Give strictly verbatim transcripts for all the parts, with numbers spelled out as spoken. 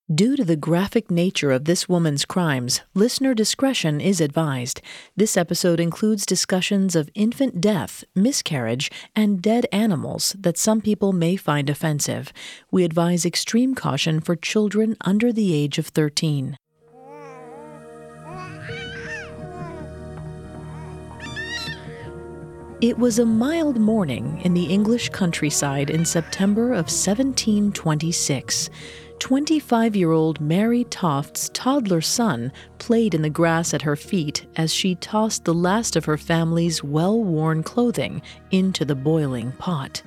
Due to the graphic nature of this woman's crimes, listener discretion is advised. This episode includes discussions of infant death, miscarriage, and dead animals that some people may find offensive. We advise extreme caution for children under the age of thirteen. It was a mild morning in the English countryside in September of seventeen twenty-six. twenty-five-year-old Mary Toft's toddler son played in the grass at her feet as she tossed the last of her family's well-worn clothing into the boiling pot.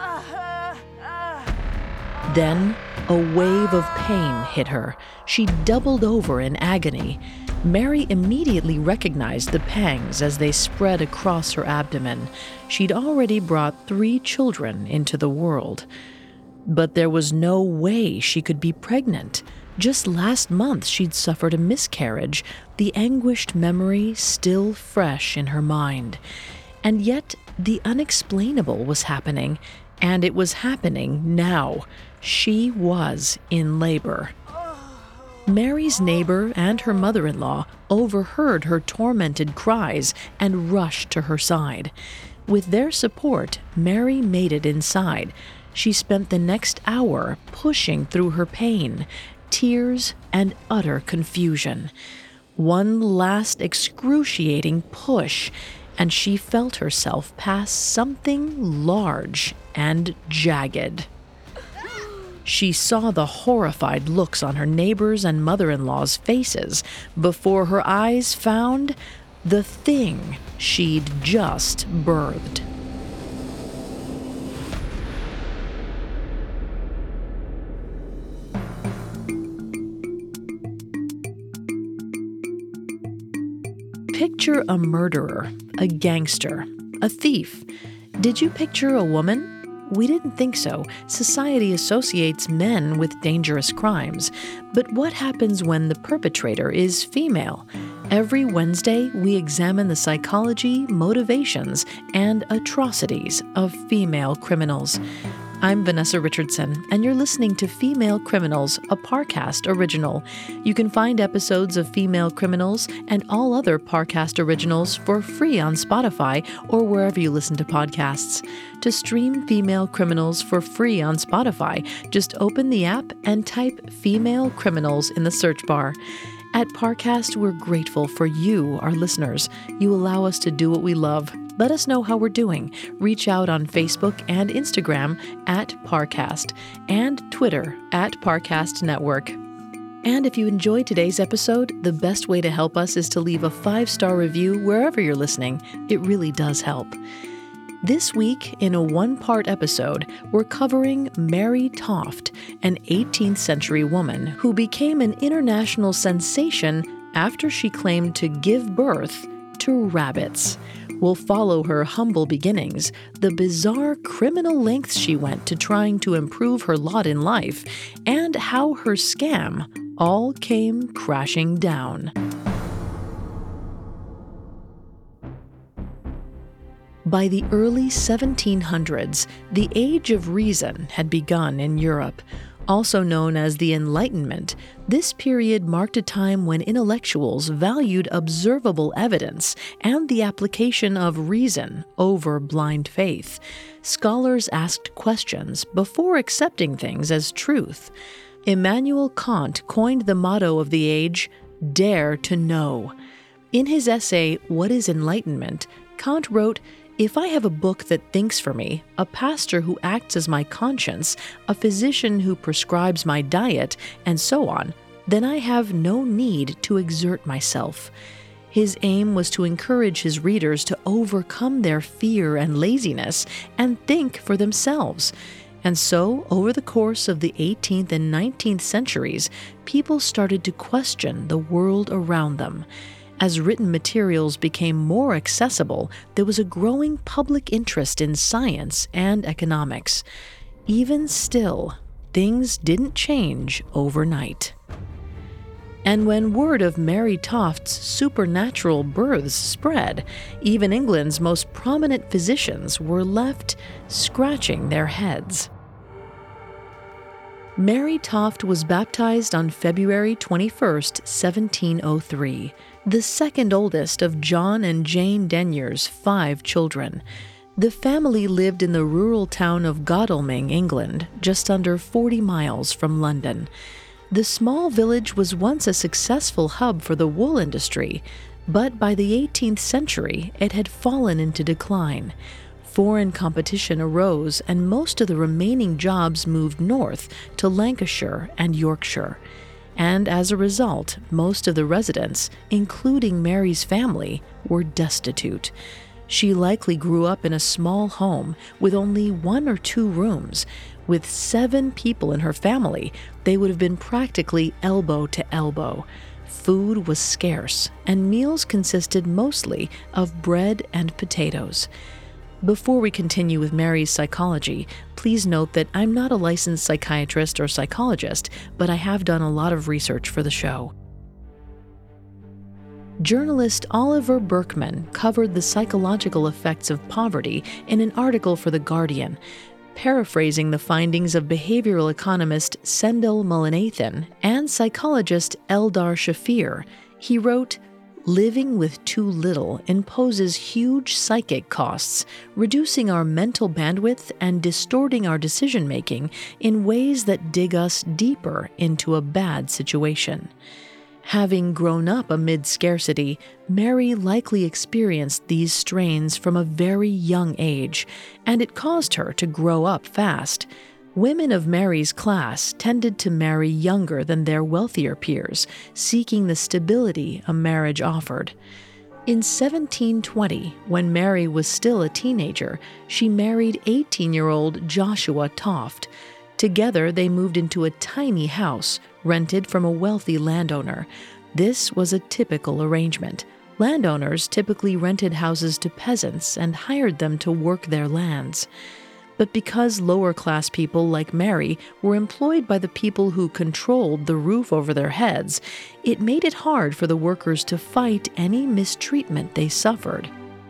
Then, a wave of pain hit her. She doubled over in agony. Mary immediately recognized the pangs as they spread across her abdomen. She'd already brought three children into the world. But there was no way she could be pregnant. Just last month she'd suffered a miscarriage, the anguished memory still fresh in her mind. And yet the unexplainable was happening, and it was happening now. She was in labor. Mary's neighbor and her mother-in-law overheard her tormented cries and rushed to her side. With their support, Mary made it inside. She spent the next hour pushing through her pain, tears, and utter confusion. One last excruciating push, and she felt herself pass something large and jagged. She saw the horrified looks on her neighbors' and mother-in-law's faces before her eyes found the thing she'd just birthed. Picture a murderer, a gangster, a thief. Did you picture a woman? We didn't think so. Society associates men with dangerous crimes. But what happens when the perpetrator is female? Every Wednesday, we examine the psychology, motivations, and atrocities of female criminals. I'm Vanessa Richardson, and you're listening to Female Criminals, a Parcast original. You can find episodes of Female Criminals and all other Parcast originals for free on Spotify or wherever you listen to podcasts. To stream Female Criminals for free on Spotify, just open the app and type Female Criminals in the search bar. At Parcast, we're grateful for you, our listeners. You allow us to do what we love. Let us know how we're doing. Reach out on Facebook and Instagram at Parcast and Twitter at Parcast Network. And if you enjoyed today's episode, the best way to help us is to leave a five-star review wherever you're listening. It really does help. This week, in a one-part episode, we're covering Mary Toft, an eighteenth century woman who became an international sensation after she claimed to give birth to rabbits. We'll follow her humble beginnings, the bizarre criminal lengths she went to trying to improve her lot in life, and how her scam all came crashing down. By the early seventeen hundreds, the Age of Reason had begun in Europe. Also known as the Enlightenment, this period marked a time when intellectuals valued observable evidence and the application of reason over blind faith. Scholars asked questions before accepting things as truth. Immanuel Kant coined the motto of the age, "Dare to know." In his essay, What is Enlightenment?, Kant wrote, "If I have a book that thinks for me, a pastor who acts as my conscience, a physician who prescribes my diet, and so on, then I have no need to exert myself." His aim was to encourage his readers to overcome their fear and laziness and think for themselves. And so, over the course of the eighteenth and nineteenth centuries, people started to question the world around them. As written materials became more accessible, there was a growing public interest in science and economics. Even still, things didn't change overnight. And when word of Mary Toft's supernatural births spread, even England's most prominent physicians were left scratching their heads. Mary Toft was baptized on February twenty-first, seventeen oh three, the second oldest of John and Jane Denyer's five children. The family lived in the rural town of Godalming, England, just under forty miles from London. The small village was once a successful hub for the wool industry, but by the eighteenth century it had fallen into decline. Foreign competition arose, and most of the remaining jobs moved north to Lancashire and Yorkshire. And as a result, most of the residents, including Mary's family, were destitute. She likely grew up in a small home with only one or two rooms. With seven people in her family, they would have been practically elbow to elbow. Food was scarce, and meals consisted mostly of bread and potatoes. Before we continue with Mary's psychology, please note that I'm not a licensed psychiatrist or psychologist, but I have done a lot of research for the show. Journalist Oliver Burkeman covered the psychological effects of poverty in an article for The Guardian. Paraphrasing the findings of behavioral economist Sendhil Mullainathan and psychologist Eldar Shafir, he wrote, "Living with too little imposes huge psychic costs, reducing our mental bandwidth and distorting our decision-making in ways that dig us deeper into a bad situation." Having grown up amid scarcity, Mary likely experienced these strains from a very young age, and it caused her to grow up fast. Women of Mary's class tended to marry younger than their wealthier peers, seeking the stability a marriage offered. In seventeen twenty, when Mary was still a teenager, she married eighteen-year-old Joshua Toft. Together, they moved into a tiny house rented from a wealthy landowner. This was a typical arrangement. Landowners typically rented houses to peasants and hired them to work their lands. But because lower-class people like Mary were employed by the people who controlled the roof over their heads, it made it hard for the workers to fight any mistreatment they suffered.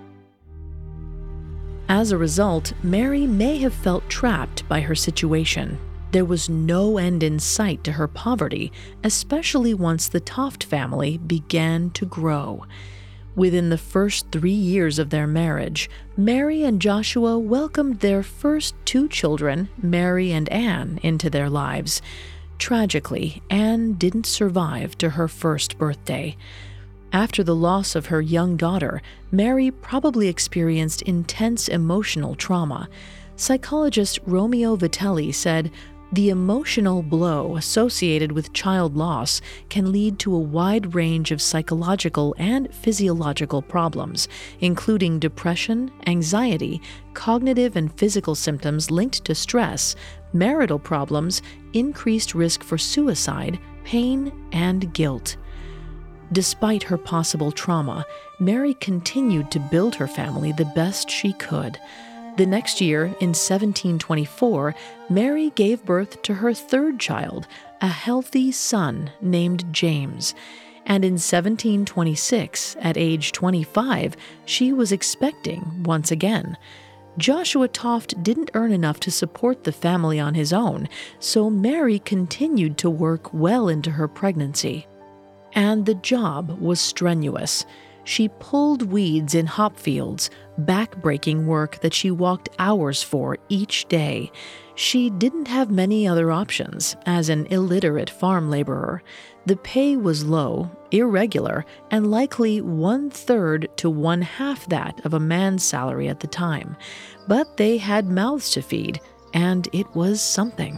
As a result, Mary may have felt trapped by her situation. There was no end in sight to her poverty, especially once the Toft family began to grow. Within the first three years of their marriage, Mary and Joshua welcomed their first two children, Mary and Anne, into their lives. Tragically, Anne didn't survive to her first birthday. After the loss of her young daughter, Mary probably experienced intense emotional trauma. Psychologist Romeo Vitelli said, "The emotional blow associated with child loss can lead to a wide range of psychological and physiological problems, including depression, anxiety, cognitive and physical symptoms linked to stress, marital problems, increased risk for suicide, pain, and guilt." Despite her possible trauma, Mary continued to build her family the best she could. The next year, in seventeen twenty-four, Mary gave birth to her third child, a healthy son named James. And in seventeen twenty-six, at age twenty-five, she was expecting once again. Joshua Toft didn't earn enough to support the family on his own, so Mary continued to work well into her pregnancy. And the job was strenuous. She pulled weeds in hop fields, back-breaking work that she walked hours for each day. She didn't have many other options as an illiterate farm laborer. The pay was low, irregular, and likely one-third to one-half that of a man's salary at the time. But they had mouths to feed, and it was something.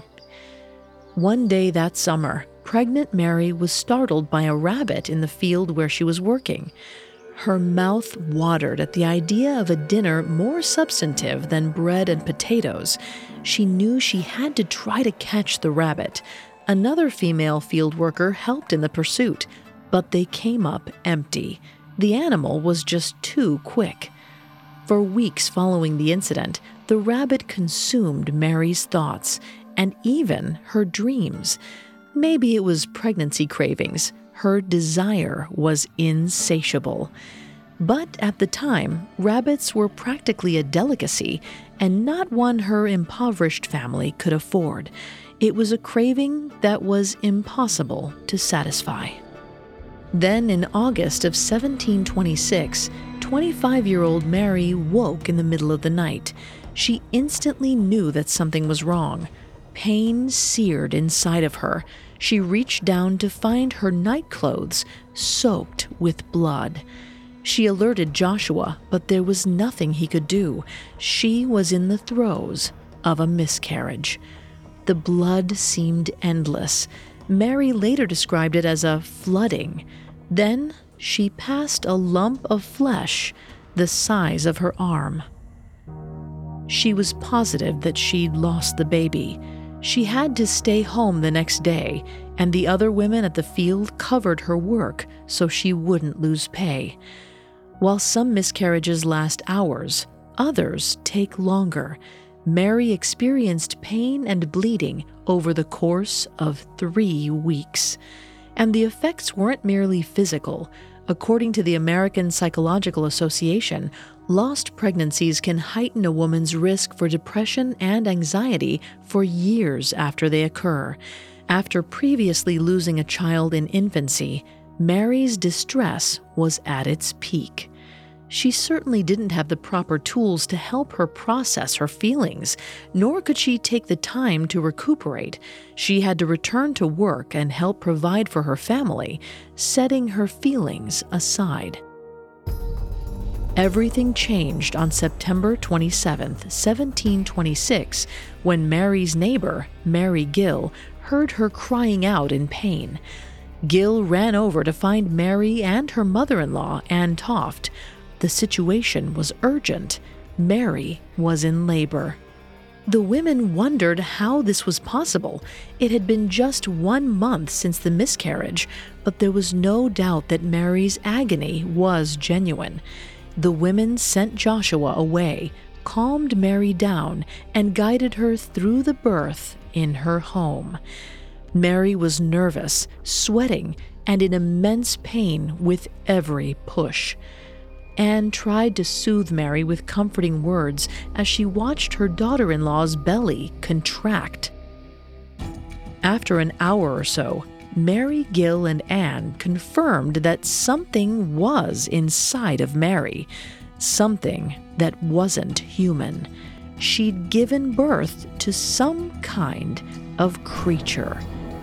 One day that summer, pregnant Mary was startled by a rabbit in the field where she was working. Her mouth watered at the idea of a dinner more substantive than bread and potatoes. She knew she had to try to catch the rabbit. Another female field worker helped in the pursuit, but they came up empty. The animal was just too quick. For weeks following the incident, the rabbit consumed Mary's thoughts and even her dreams. Maybe it was pregnancy cravings. Her desire was insatiable. But at the time, rabbits were practically a delicacy, and not one her impoverished family could afford. It was a craving that was impossible to satisfy. Then in August of seventeen twenty-six, twenty-five-year-old Mary woke in the middle of the night. She instantly knew that something was wrong. Pain seared inside of her. She reached down to find her nightclothes soaked with blood. She alerted Joshua, but there was nothing he could do. She was in the throes of a miscarriage. The blood seemed endless. Mary later described it as a flooding. Then she passed a lump of flesh the size of her arm. She was positive that she'd lost the baby. She had to stay home the next day, and the other women at the field covered her work so she wouldn't lose pay. While some miscarriages last hours, others take longer. Mary experienced pain and bleeding over the course of three weeks. And the effects weren't merely physical. According to the American Psychological Association, lost pregnancies can heighten a woman's risk for depression and anxiety for years after they occur. After previously losing a child in infancy, Mary's distress was at its peak. She certainly didn't have the proper tools to help her process her feelings, nor could she take the time to recuperate. She had to return to work and help provide for her family, setting her feelings aside. Everything changed on September twenty-seventh, seventeen twenty-six, when Mary's neighbor, Mary Gill, heard her crying out in pain. Gill ran over to find Mary and her mother-in-law, Ann Toft. The situation was urgent. Mary was in labor. The women wondered how this was possible. It had been just one month since the miscarriage, but there was no doubt that Mary's agony was genuine. The women sent Joshua away, calmed Mary down, and guided her through the birth in her home. Mary was nervous, sweating, and in immense pain with every push. Anne tried to soothe Mary with comforting words as she watched her daughter-in-law's belly contract. After an hour or so, Mary Gill and Anne confirmed that something was inside of Mary, something that wasn't human. She'd given birth to some kind of creature.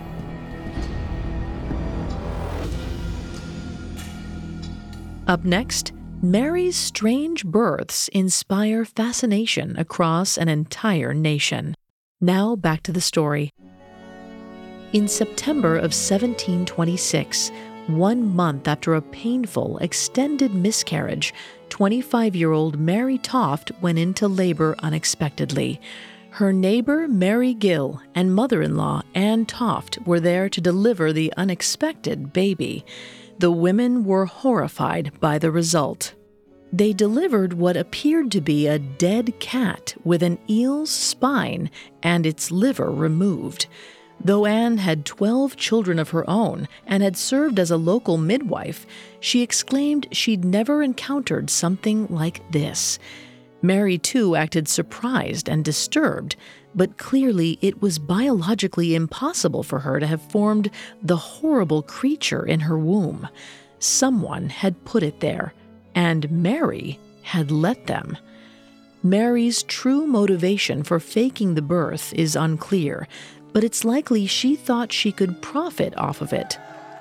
Up next, Mary's strange births inspire fascination across an entire nation. Now back to the story. In September of seventeen twenty-six, one month after a painful, extended miscarriage, twenty-five-year-old Mary Toft went into labor unexpectedly. Her neighbor, Mary Gill, and mother-in-law, Ann Toft, were there to deliver the unexpected baby. The women were horrified by the result. They delivered what appeared to be a dead cat with an eel's spine and its liver removed. Though Anne had twelve children of her own and had served as a local midwife, she exclaimed she'd never encountered something like this. Mary, too, acted surprised and disturbed, but clearly it was biologically impossible for her to have formed the horrible creature in her womb. Someone had put it there, and Mary had let them. Mary's true motivation for faking the birth is unclear, but it's likely she thought she could profit off of it.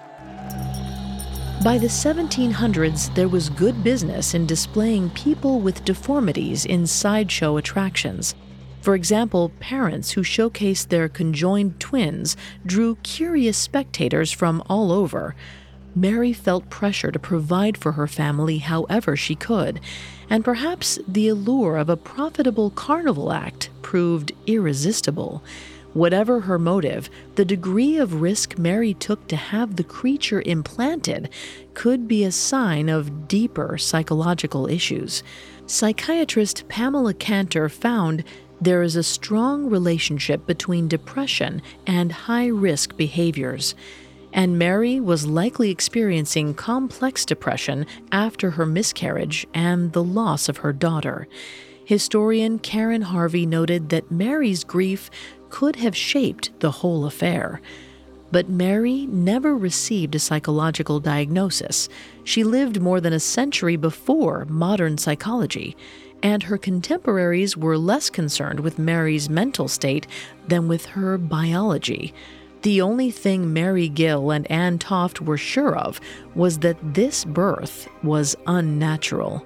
By the seventeen hundreds, there was good business in displaying people with deformities in sideshow attractions. For example, parents who showcased their conjoined twins drew curious spectators from all over. Mary felt pressure to provide for her family however she could, and perhaps the allure of a profitable carnival act proved irresistible. Whatever her motive, the degree of risk Mary took to have the creature implanted could be a sign of deeper psychological issues. Psychiatrist Pamela Cantor found there is a strong relationship between depression and high-risk behaviors, and Mary was likely experiencing complex depression after her miscarriage and the loss of her daughter. Historian Karen Harvey noted that Mary's grief could have shaped the whole affair. But Mary never received a psychological diagnosis. She lived more than a century before modern psychology, and her contemporaries were less concerned with Mary's mental state than with her biology. The only thing Mary Gill and Anne Toft were sure of was that this birth was unnatural.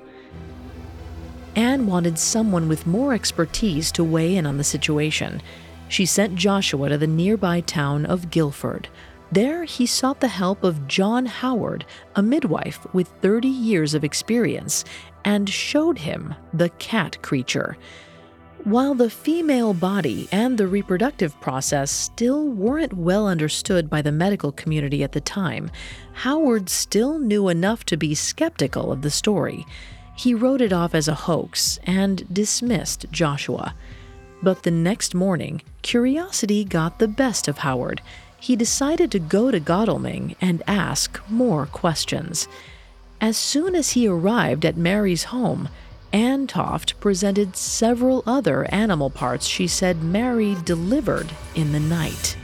Anne wanted someone with more expertise to weigh in on the situation. She sent Joshua to the nearby town of Guilford. There, he sought the help of John Howard, a midwife with thirty years of experience, and showed him the cat creature. While the female body and the reproductive process still weren't well understood by the medical community at the time, Howard still knew enough to be skeptical of the story. He wrote it off as a hoax and dismissed Joshua. But the next morning, curiosity got the best of Howard. He decided to go to Godalming and ask more questions. As soon as he arrived at Mary's home, Anne Toft presented several other animal parts she said Mary delivered in the night.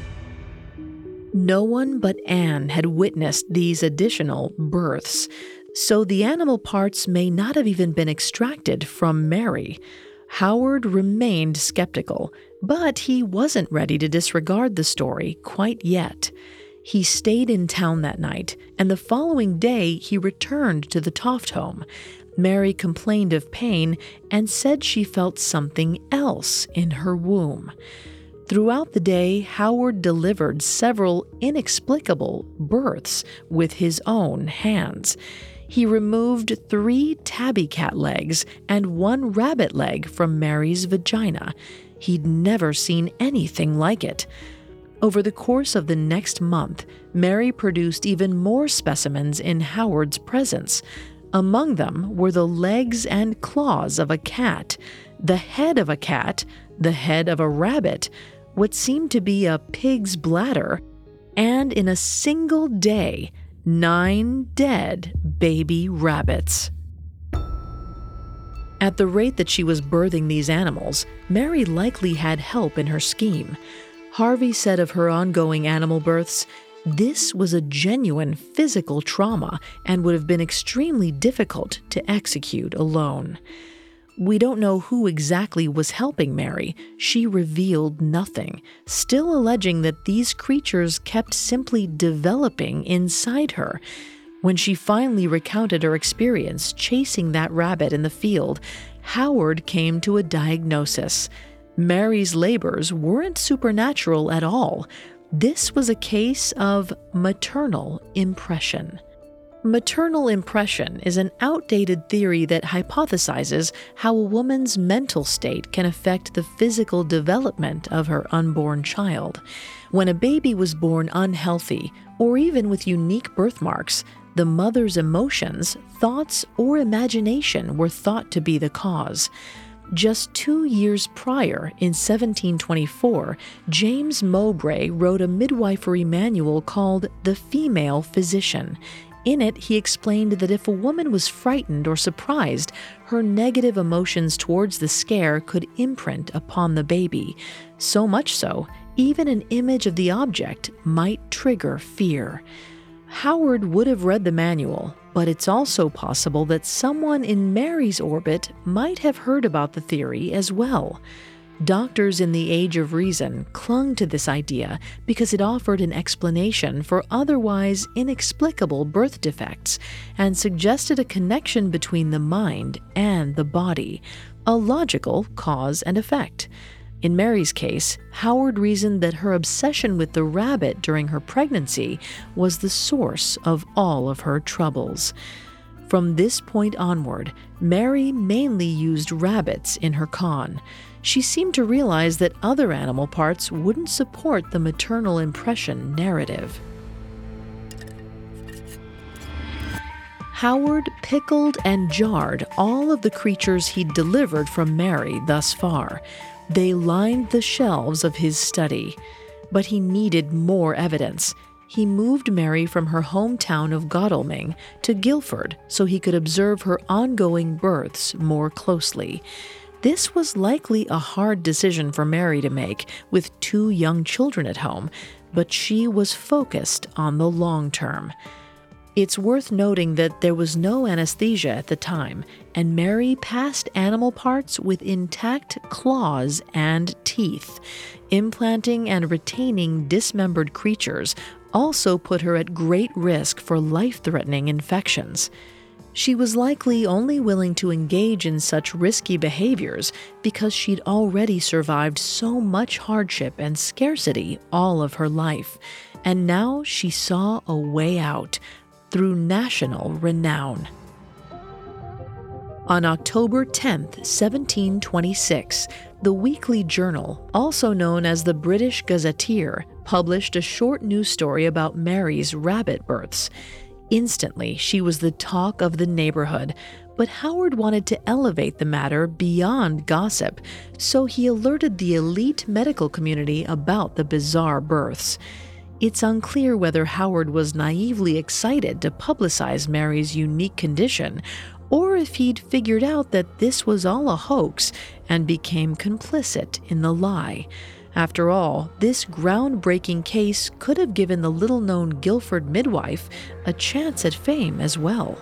No one but Anne had witnessed these additional births, so the animal parts may not have even been extracted from Mary. Howard remained skeptical, but he wasn't ready to disregard the story quite yet. He stayed in town that night, and the following day he returned to the Toft home. Mary complained of pain and said she felt something else in her womb. Throughout the day, Howard delivered several inexplicable births with his own hands. He removed three tabby cat legs and one rabbit leg from Mary's vagina. He'd never seen anything like it. Over the course of the next month, Mary produced even more specimens in Howard's presence. Among them were the legs and claws of a cat, the head of a cat, the head of a rabbit, what seemed to be a pig's bladder, and in a single day, nine dead baby rabbits. At the rate that she was birthing these animals, Mary likely had help in her scheme. Harvey said of her ongoing animal births, "This was a genuine physical trauma and would have been extremely difficult to execute alone." We don't know who exactly was helping Mary. She revealed nothing, still alleging that these creatures kept simply developing inside her. When she finally recounted her experience chasing that rabbit in the field, Howard came to a diagnosis. Mary's labors weren't supernatural at all. This was a case of maternal impression. Maternal impression is an outdated theory that hypothesizes how a woman's mental state can affect the physical development of her unborn child. When a baby was born unhealthy, or even with unique birthmarks, the mother's emotions, thoughts, or imagination were thought to be the cause. Just two years prior, in seventeen twenty-four, James Mowbray wrote a midwifery manual called The Female Physician. In it, he explained that if a woman was frightened or surprised, her negative emotions towards the scare could imprint upon the baby. So much so, even an image of the object might trigger fear. Howard would have read the manual, but it's also possible that someone in Mary's orbit might have heard about the theory as well. Doctors in the Age of Reason clung to this idea because it offered an explanation for otherwise inexplicable birth defects and suggested a connection between the mind and the body, a logical cause and effect. In Mary's case, Howard reasoned that her obsession with the rabbit during her pregnancy was the source of all of her troubles. From this point onward, Mary mainly used rabbits in her con. She seemed to realize that other animal parts wouldn't support the maternal impression narrative. Howard pickled and jarred all of the creatures he'd delivered from Mary thus far. They lined the shelves of his study. But he needed more evidence. He moved Mary from her hometown of Godalming to Guilford so he could observe her ongoing births more closely. This was likely a hard decision for Mary to make with two young children at home, but she was focused on the long term. It's worth noting that there was no anesthesia at the time, and Mary passed animal parts with intact claws and teeth. Implanting and retaining dismembered creatures also put her at great risk for life-threatening infections. She was likely only willing to engage in such risky behaviors because she'd already survived so much hardship and scarcity all of her life, and now she saw a way out through national renown. On October tenth, seventeen twenty-six, the Weekly Journal, also known as the British Gazetteer, published a short news story about Mary's rabbit births. Instantly, she was the talk of the neighborhood, but Howard wanted to elevate the matter beyond gossip, so he alerted the elite medical community about the bizarre births. It's unclear whether Howard was naively excited to publicize Mary's unique condition, or if he'd figured out that this was all a hoax and became complicit in the lie. After all, this groundbreaking case could have given the little-known Guildford midwife a chance at fame as well.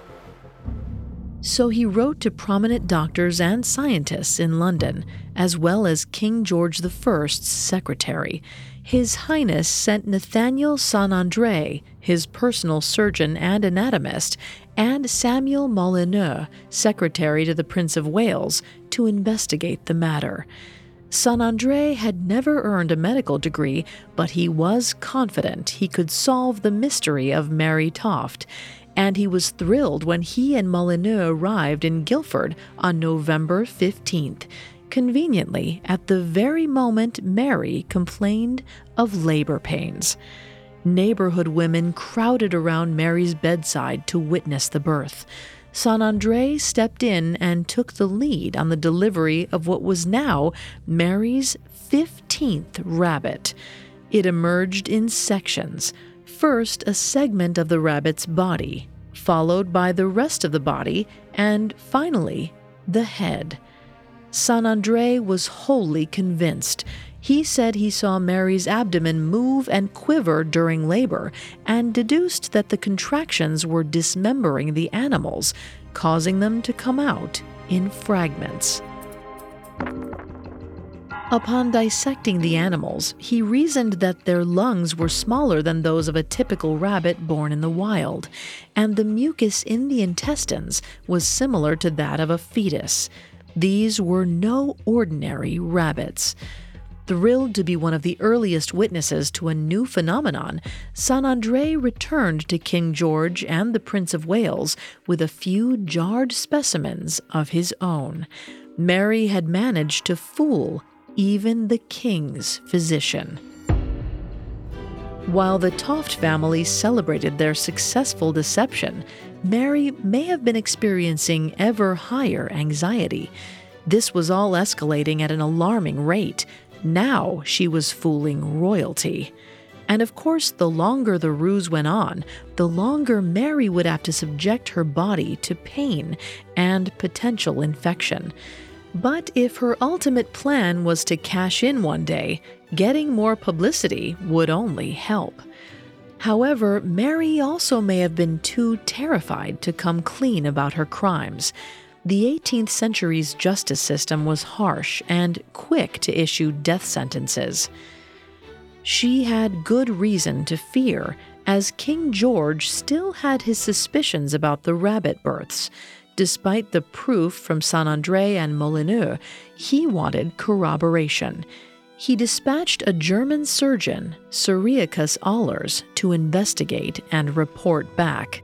So he wrote to prominent doctors and scientists in London, as well as King George the First's secretary. His Highness sent Nathaniel Saint-André, his personal surgeon and anatomist, and Samuel Molyneux, secretary to the Prince of Wales, to investigate the matter. Saint-André had never earned a medical degree, but he was confident he could solve the mystery of Mary Toft, and he was thrilled when he and Molyneux arrived in Guildford on November fifteenth, conveniently at the very moment Mary complained of labor pains. Neighborhood women crowded around Mary's bedside to witness the birth. Saint-André stepped in and took the lead on the delivery of what was now Mary's fifteenth rabbit. It emerged in sections. First, a segment of the rabbit's body, followed by the rest of the body, and finally, the head. Saint-André was wholly convinced. He said he saw Mary's abdomen move and quiver during labor and deduced that the contractions were dismembering the animals, causing them to come out in fragments. Upon dissecting the animals, he reasoned that their lungs were smaller than those of a typical rabbit born in the wild, and the mucus in the intestines was similar to that of a fetus. These were no ordinary rabbits. Thrilled to be one of the earliest witnesses to a new phenomenon, Saint-André returned to King George and the Prince of Wales with a few jarred specimens of his own. Mary had managed to fool even the king's physician. While the Toft family celebrated their successful deception, Mary may have been experiencing ever higher anxiety. This was all escalating at an alarming rate. Now she was fooling royalty. And of course, the longer the ruse went on, the longer Mary would have to subject her body to pain and potential infection. But if her ultimate plan was to cash in one day, getting more publicity would only help. However, Mary also may have been too terrified to come clean about her crimes. The eighteenth century's justice system was harsh and quick to issue death sentences. She had good reason to fear, as King George still had his suspicions about the rabbit births. Despite the proof from Saint-André and Molyneux, he wanted corroboration. He dispatched a German surgeon, Cyriacus Ahlers, to investigate and report back.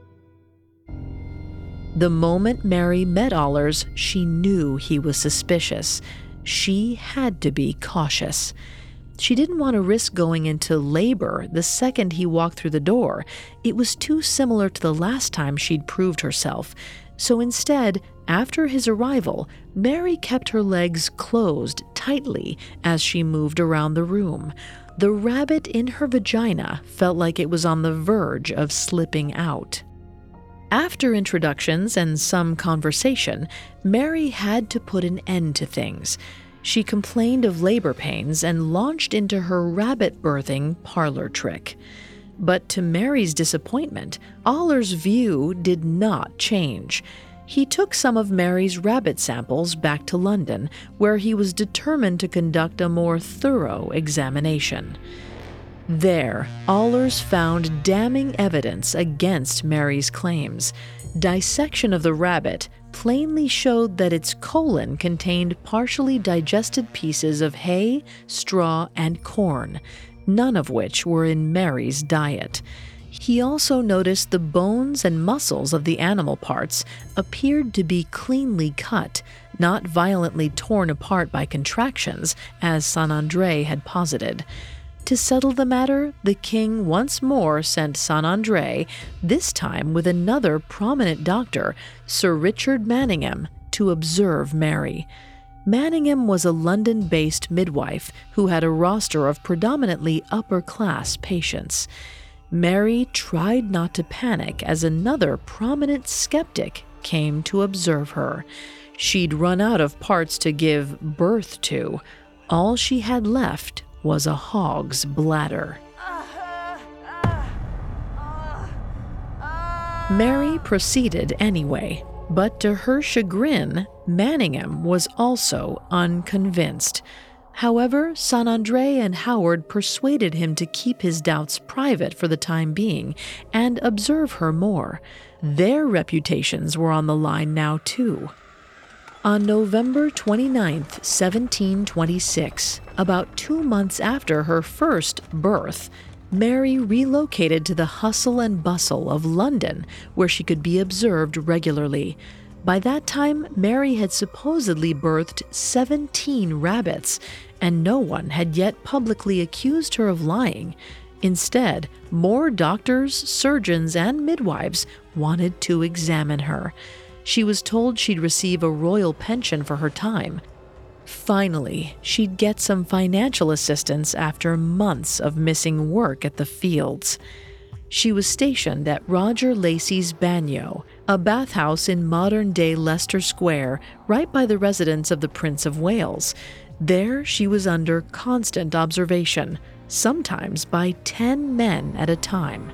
The moment Mary met Ahlers, she knew he was suspicious. She had to be cautious. She didn't want to risk going into labor the second he walked through the door. It was too similar to the last time she'd proved herself. So instead, after his arrival, Mary kept her legs closed tightly as she moved around the room. The rabbit in her vagina felt like it was on the verge of slipping out. After introductions and some conversation, Mary had to put an end to things. She complained of labor pains and launched into her rabbit birthing parlor trick. But to Mary's disappointment, Ahler's view did not change. He took some of Mary's rabbit samples back to London, where he was determined to conduct a more thorough examination. There, Ahlers found damning evidence against Mary's claims. Dissection of the rabbit plainly showed that its colon contained partially digested pieces of hay, straw, and corn, none of which were in Mary's diet. He also noticed the bones and muscles of the animal parts appeared to be cleanly cut, not violently torn apart by contractions, as Saint André had posited. To settle the matter, the king once more sent Saint André, this time with another prominent doctor, Sir Richard Manningham, to observe Mary. Manningham was a London-based midwife who had a roster of predominantly upper-class patients. Mary tried not to panic as another prominent skeptic came to observe her. She'd run out of parts to give birth to. All she had left was a hog's bladder. Mary proceeded anyway, but to her chagrin, Manningham was also unconvinced. However, Saint André and Howard persuaded him to keep his doubts private for the time being and observe her more. Their reputations were on the line now, too. On November twenty-ninth, seventeen twenty-six, about two months after her first birth, Mary relocated to the hustle and bustle of London, where she could be observed regularly. By that time, Mary had supposedly birthed seventeen rabbits, and no one had yet publicly accused her of lying. Instead, more doctors, surgeons, and midwives wanted to examine her. She was told she'd receive a royal pension for her time. Finally, she'd get some financial assistance after months of missing work at the fields. She was stationed at Roger Lacey's Bagnio, a bathhouse in modern-day Leicester Square, right by the residence of the Prince of Wales. There, she was under constant observation, sometimes by ten men at a time.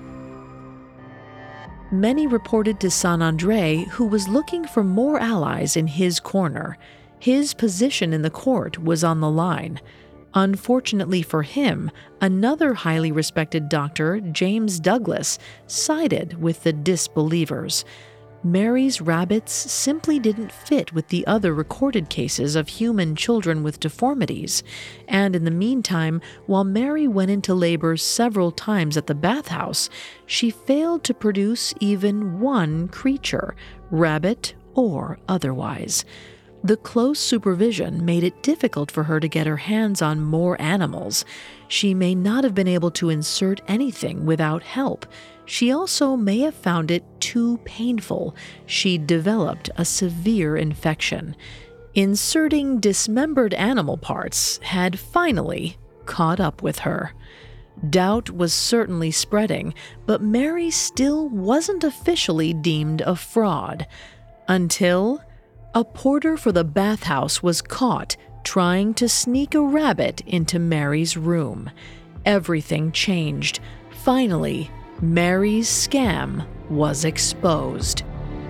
Many reported to Saint André, who was looking for more allies in his corner. His position in the court was on the line. Unfortunately for him, another highly respected doctor, James Douglas, sided with the disbelievers. Mary's rabbits simply didn't fit with the other recorded cases of human children with deformities, and in the meantime, while Mary went into labor several times at the bathhouse, she failed to produce even one creature, rabbit or otherwise. The close supervision made it difficult for her to get her hands on more animals. She may not have been able to insert anything without help. She also may have found it too painful. She'd developed a severe infection. Inserting dismembered animal parts had finally caught up with her. Doubt was certainly spreading, but Mary still wasn't officially deemed a fraud. Until a porter for the bathhouse was caught trying to sneak a rabbit into Mary's room. Everything changed. Finally, Mary's scam was exposed.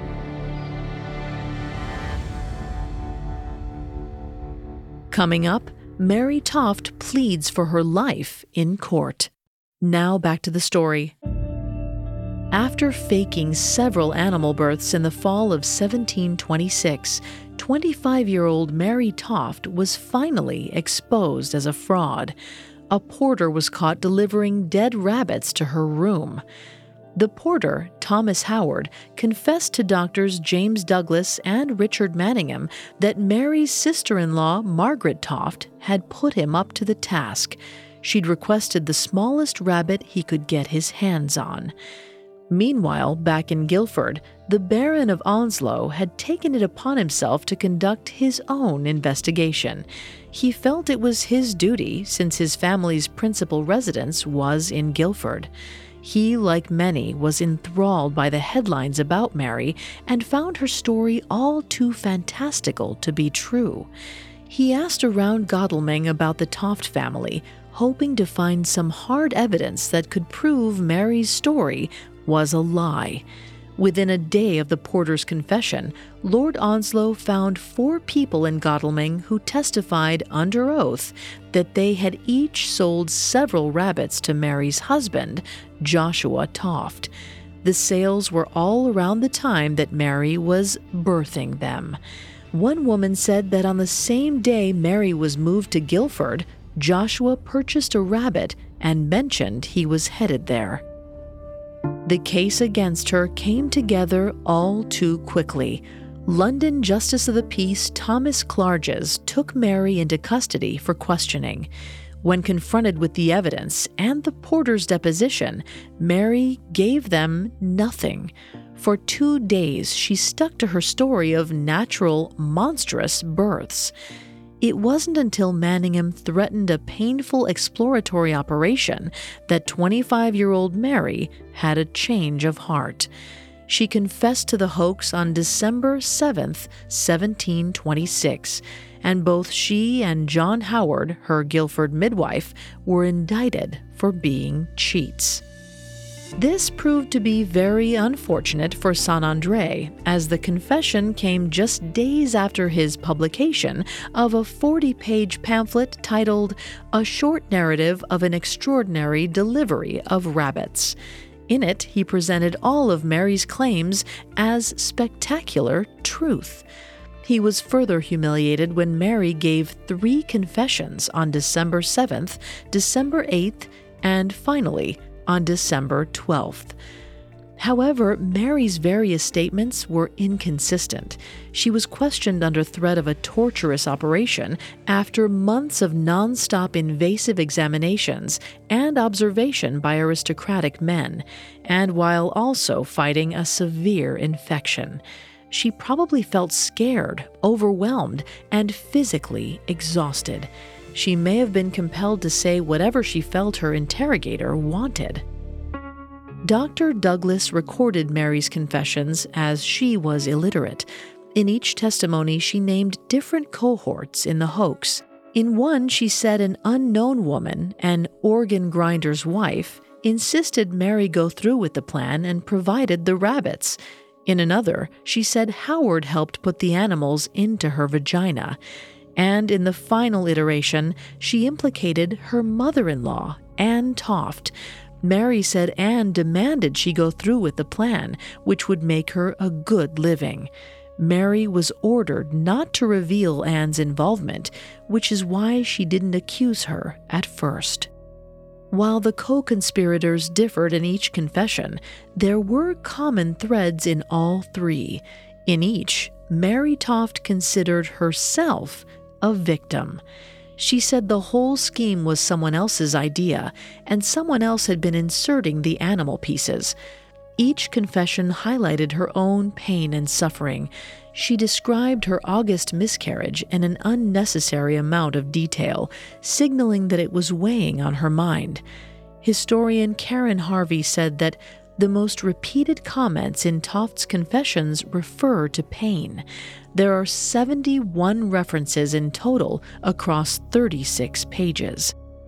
Coming up, Mary Toft pleads for her life in court. Now back to the story. After faking several animal births in the fall of seventeen twenty-six, twenty-five-year-old Mary Toft was finally exposed as a fraud. A porter was caught delivering dead rabbits to her room. The porter, Thomas Howard, confessed to doctors James Douglas and Richard Manningham that Mary's sister-in-law, Margaret Toft, had put him up to the task. She'd requested the smallest rabbit he could get his hands on. Meanwhile, back in Guildford, the Baron of Onslow had taken it upon himself to conduct his own investigation. He felt it was his duty, since his family's principal residence was in Guildford. He, like many, was enthralled by the headlines about Mary and found her story all too fantastical to be true. He asked around Godalming about the Toft family, hoping to find some hard evidence that could prove Mary's story was a lie. Within a day of the porter's confession, Lord Onslow found four people in Godalming who testified under oath that they had each sold several rabbits to Mary's husband, Joshua Toft. The sales were all around the time that Mary was birthing them. One woman said that on the same day Mary was moved to Guildford, Joshua purchased a rabbit and mentioned he was headed there. The case against her came together all too quickly. London Justice of the Peace Thomas Clarges took Mary into custody for questioning. When confronted with the evidence and the porter's deposition, Mary gave them nothing. For two days, she stuck to her story of natural, monstrous births. It wasn't until Manningham threatened a painful exploratory operation that twenty-five-year-old Mary had a change of heart. She confessed to the hoax on December seventh, seventeen twenty-six, and both she and John Howard, her Guildford midwife, were indicted for being cheats. This proved to be very unfortunate for Saint Andre, as the confession came just days after his publication of a forty-page pamphlet titled A Short Narrative of an Extraordinary Delivery of Rabbits. In it, he presented all of Mary's claims as spectacular truth. He was further humiliated when Mary gave three confessions on December seventh, December eighth, and finally, on December twelfth. However, Mary's various statements were inconsistent. She was questioned under threat of a torturous operation after months of non-stop invasive examinations and observation by aristocratic men, and while also fighting a severe infection. She probably felt scared, overwhelmed, and physically exhausted. She may have been compelled to say whatever she felt her interrogator wanted. Doctor Douglas recorded Mary's confessions as she was illiterate. In each testimony, she named different cohorts in the hoax. In one, she said an unknown woman, an organ grinder's wife, insisted Mary go through with the plan and provided the rabbits. In another, she said Howard helped put the animals into her vagina. And in the final iteration, she implicated her mother-in-law, Anne Toft. Mary said Anne demanded she go through with the plan, which would make her a good living. Mary was ordered not to reveal Anne's involvement, which is why she didn't accuse her at first. While the co-conspirators differed in each confession, there were common threads in all three. In each, Mary Toft considered herself a victim. She said the whole scheme was someone else's idea, and someone else had been inserting the animal pieces. Each confession highlighted her own pain and suffering. She described her August miscarriage in an unnecessary amount of detail, signaling that it was weighing on her mind. Historian Karen Harvey said that the most repeated comments in Toft's confessions refer to pain. There are seventy-one references in total across thirty-six pages.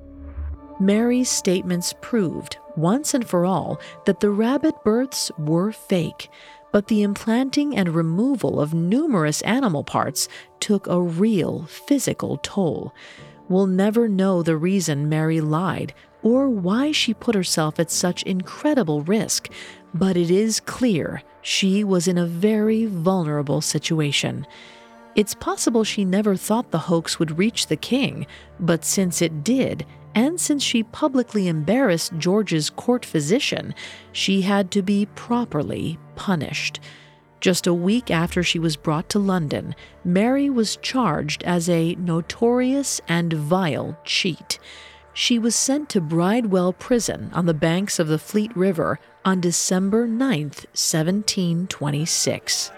Mary's statements proved, once and for all, that the rabbit births were fake, but the implanting and removal of numerous animal parts took a real physical toll. We'll never know the reason Mary lied or why she put herself at such incredible risk, but it is clear she was in a very vulnerable situation. It's possible she never thought the hoax would reach the king, but since it did, and since she publicly embarrassed George's court physician, she had to be properly punished. Just a week after she was brought to London, Mary was charged as a notorious and vile cheat. She was sent to Bridewell Prison on the banks of the Fleet River on December ninth, seventeen twenty-six.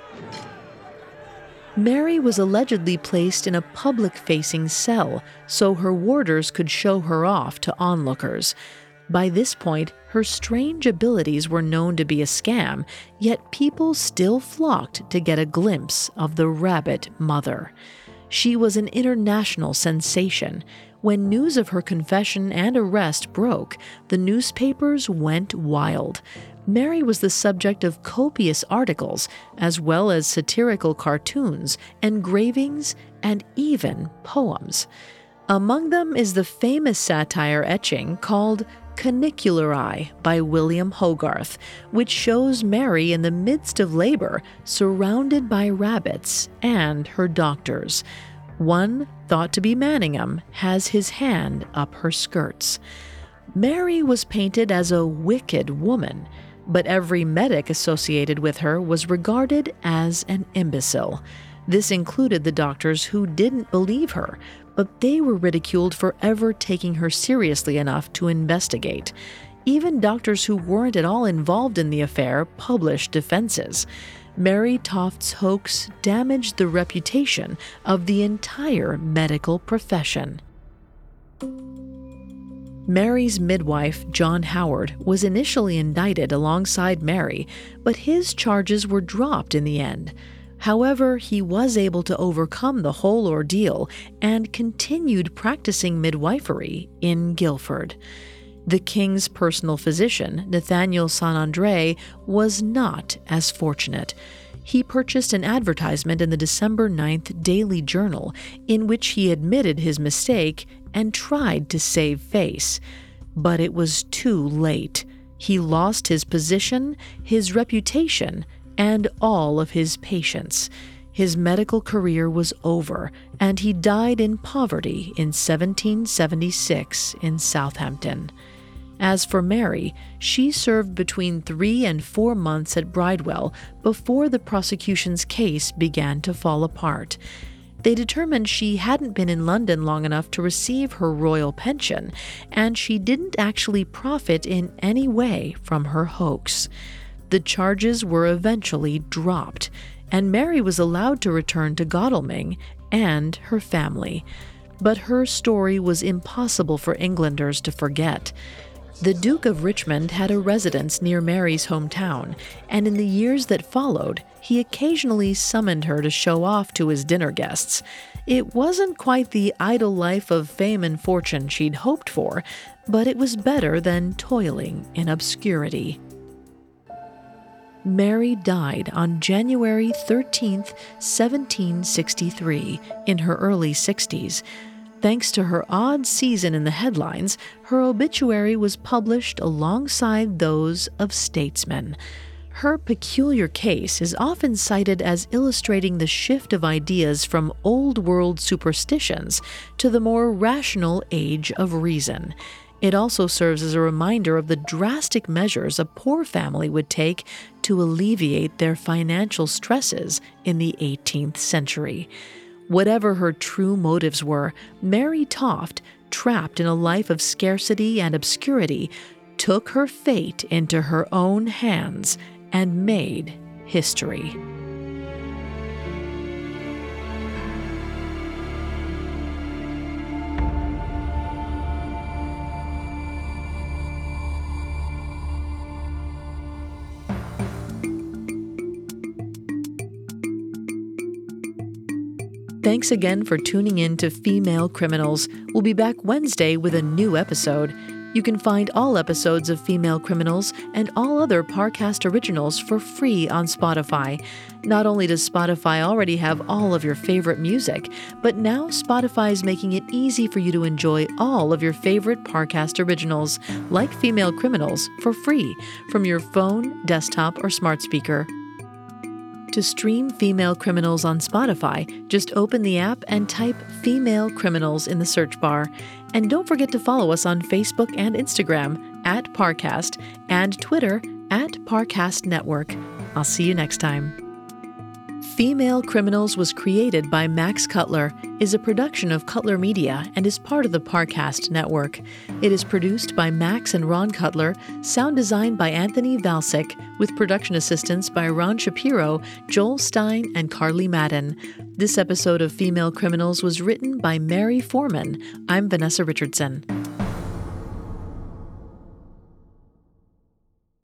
Mary was allegedly placed in a public-facing cell so her warders could show her off to onlookers. By this point, her strange abilities were known to be a scam, yet people still flocked to get a glimpse of the Rabbit Mother. She was an international sensation. When news of her confession and arrest broke, the newspapers went wild. Mary was the subject of copious articles, as well as satirical cartoons, engravings, and even poems. Among them is the famous satire etching called Canicularii by William Hogarth, which shows Mary in the midst of labor, surrounded by rabbits and her doctors. One, thought to be Manningham, has his hand up her skirts. Mary was painted as a wicked woman, but every medic associated with her was regarded as an imbecile. This included the doctors who didn't believe her, but they were ridiculed for ever taking her seriously enough to investigate. Even doctors who weren't at all involved in the affair published defenses. Mary Toft's hoax damaged the reputation of the entire medical profession. Mary's midwife, John Howard, was initially indicted alongside Mary, but his charges were dropped in the end. However, he was able to overcome the whole ordeal and continued practicing midwifery in Guildford. The king's personal physician, Nathaniel Saint Andre, was not as fortunate. He purchased an advertisement in the December ninth Daily Journal in which he admitted his mistake and tried to save face. But it was too late. He lost his position, his reputation, and all of his patients. His medical career was over, and he died in poverty in seventeen seventy-six in Southampton. As for Mary, she served between three and four months at Bridewell before the prosecution's case began to fall apart. They determined she hadn't been in London long enough to receive her royal pension, and she didn't actually profit in any way from her hoax. The charges were eventually dropped, and Mary was allowed to return to Godalming and her family. But her story was impossible for Englanders to forget. The Duke of Richmond had a residence near Mary's hometown, and in the years that followed, he occasionally summoned her to show off to his dinner guests. It wasn't quite the idle life of fame and fortune she'd hoped for, but it was better than toiling in obscurity. Mary died on January thirteenth, seventeen sixty-three, in her early sixties. Thanks to her odd season in the headlines, her obituary was published alongside those of statesmen. Her peculiar case is often cited as illustrating the shift of ideas from old-world superstitions to the more rational age of reason. It also serves as a reminder of the drastic measures a poor family would take to alleviate their financial stresses in the eighteenth century. Whatever her true motives were, Mary Toft, trapped in a life of scarcity and obscurity, took her fate into her own hands and made history. Thanks again for tuning in to Female Criminals. We'll be back Wednesday with a new episode. You can find all episodes of Female Criminals and all other Parcast originals for free on Spotify. Not only does Spotify already have all of your favorite music, but now Spotify is making it easy for you to enjoy all of your favorite Parcast originals, like Female Criminals, for free from your phone, desktop, or smart speaker. To stream Female Criminals on Spotify, just open the app and type Female Criminals in the search bar. And don't forget to follow us on Facebook and Instagram at Parcast and Twitter at Parcast Network. I'll see you next time. Female Criminals was created by Max Cutler, is a production of Cutler Media, and is part of the Parcast Network. It is produced by Max and Ron Cutler, sound designed by Anthony Valsic, with production assistance by Ron Shapiro, Joel Stein, and Carly Madden. This episode of Female Criminals was written by Mary Foreman. I'm Vanessa Richardson.